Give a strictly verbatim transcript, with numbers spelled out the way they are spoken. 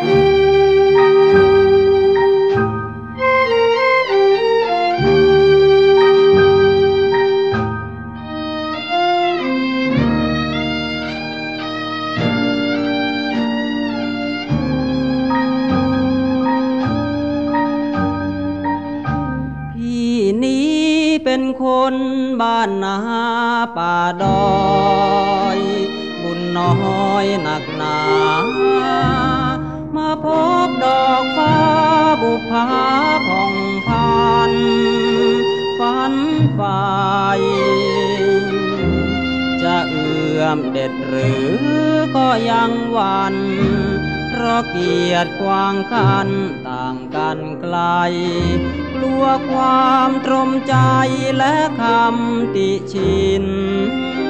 เป็นคนบ้านนาป่าดอยบุญน้อยหนักหนามาพบดอกฟ้าบุพาผ่องพันฝันฝ่ายจะเอื้อมเด็ดหรือก็ยังหวั่นเพราะเกียรติกวางกันต่างกันไกลกลัวความตรมใจและคำติชิน